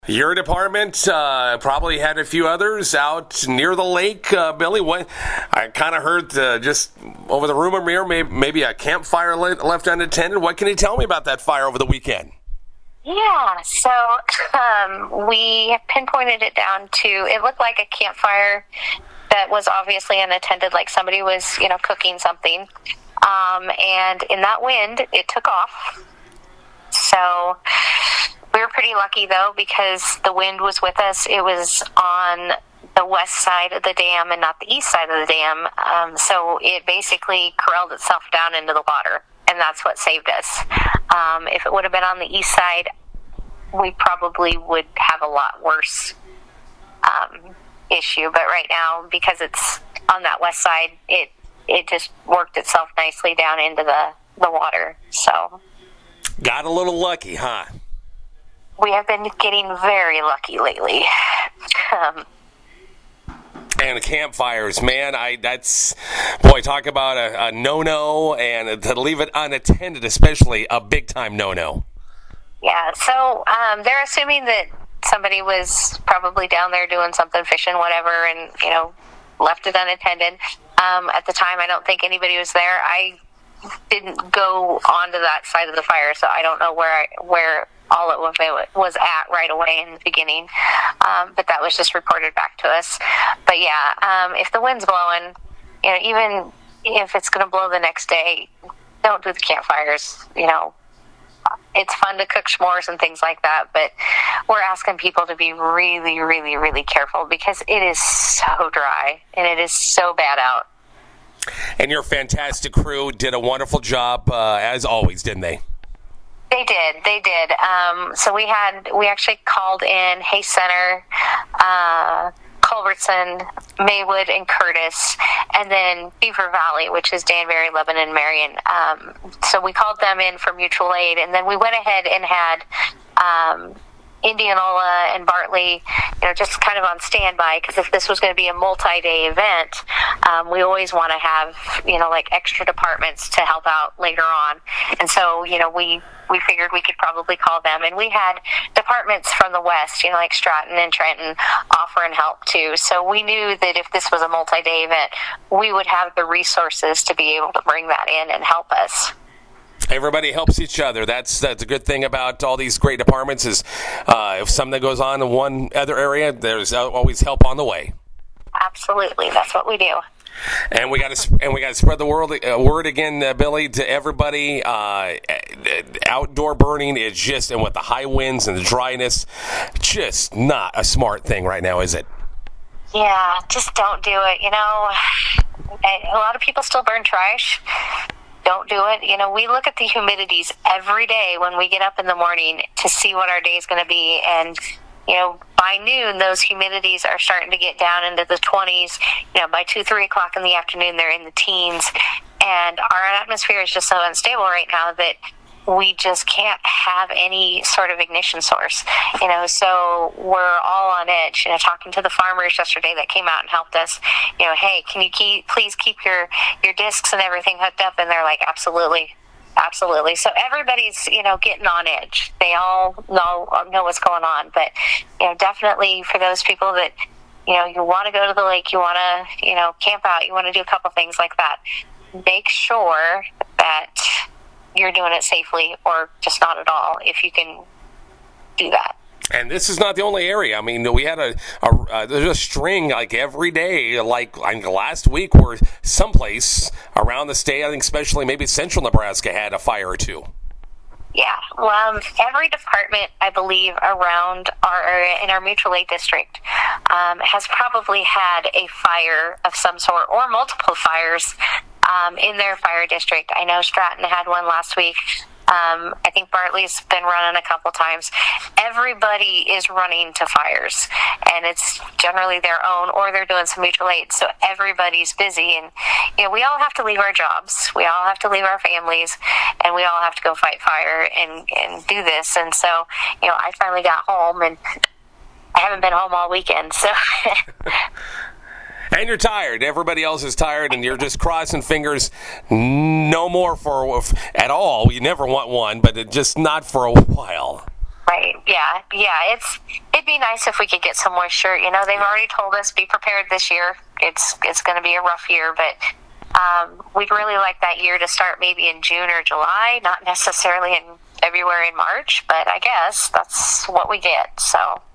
Your department probably had a few others out near the lake. Billy, what I kind of heard just over the rumor mirror, maybe a campfire left unattended. What can you tell me about that fire over the weekend? Yeah, so we pinpointed it down to, it looked like a campfire that was obviously unattended, like somebody was, cooking something. And in that wind, it took off. So we were pretty lucky, though, because the wind was with us. It was on the west side of the dam and not the east side of the dam. So it basically corralled itself down into the water, and that's what saved us. If it would have been on the east side, we probably would have a lot worse issue. But right now, because it's on that west side, it just worked itself nicely down into the water. So got a little lucky, huh? We have been getting very lucky lately. And campfires, man, talk about a no-no, and to leave it unattended, especially a big-time no-no. Yeah, so they're assuming that somebody was probably down there doing something, fishing, whatever, and, left it unattended. At the time, I don't think anybody was there. I didn't go onto that side of the fire, so I don't know where all of it was at right away in the beginning. But that was just reported back to us. But yeah, if the wind's blowing, even if it's going to blow the next day, don't do the campfires. It's fun to cook s'mores and things like that, but we're asking people to be really, really, really careful because it is so dry and it is so bad out. And your fantastic crew did a wonderful job, as always, didn't they? They did. So we actually called in Hayes Center, Culbertson, Maywood, and Curtis, and then Beaver Valley, which is Danbury, Lebanon, Marion. So we called them in for mutual aid, and then we went ahead and had Indianola and Bartley, just kind of on standby, because if this was going to be a multi-day event, we always want to have, like extra departments to help out later on. And so, we figured we could probably call them. And we had departments from the west, like Stratton and Trenton offering help too. So we knew that if this was a multi-day event, we would have the resources to be able to bring that in and help us. Everybody helps each other. That's a good thing about all these great departments is if something goes on in one other area, there's always help on the way. Absolutely, that's what we do. And we got to spread the word again, Billy, to everybody. Outdoor burning is just, and with the high winds and the dryness, just not a smart thing right now, is it? Yeah, just don't do it. A lot of people still burn trash. Don't do it. We look at the humidities every day when we get up in the morning to see what our day is going to be. And, by noon, those humidities are starting to get down into the 20s. By 2, 3 o'clock in the afternoon, they're in the teens. And our atmosphere is just so unstable right now that we just can't have any sort of ignition source, so we're all on edge. Talking to the farmers yesterday that came out and helped us, hey, can you please keep your discs and everything hooked up? And they're like, absolutely. So everybody's, getting on edge. They all know what's going on. But, definitely for those people that, you want to go to the lake, you want to, camp out, you want to do a couple things like that, make sure that you're doing it safely or just not at all if you can do that. And this is not the only area. I mean, we had there's a string like every day, like last week where someplace around the state, I think especially maybe central Nebraska, had a fire or two. Yeah, well, every department, I believe, around our area in our mutual aid district has probably had a fire of some sort or multiple fires in their fire district. I know Stratton had one last week. I think Bartley's been running a couple times. Everybody is running to fires, and it's generally their own, or they're doing some mutual aid. So everybody's busy, and we all have to leave our jobs. We all have to leave our families, and we all have to go fight fire and do this. And so, I finally got home, and I haven't been home all weekend. So. And you're tired. Everybody else is tired, and you're just crossing fingers. No more at all. You never want one, but just not for a while. Right. Yeah. Yeah. It'd be nice if we could get some moisture. You know, they've already told us be prepared this year. It's going to be a rough year, but we'd really like that year to start maybe in June or July, not necessarily in February and March, but I guess that's what we get. So.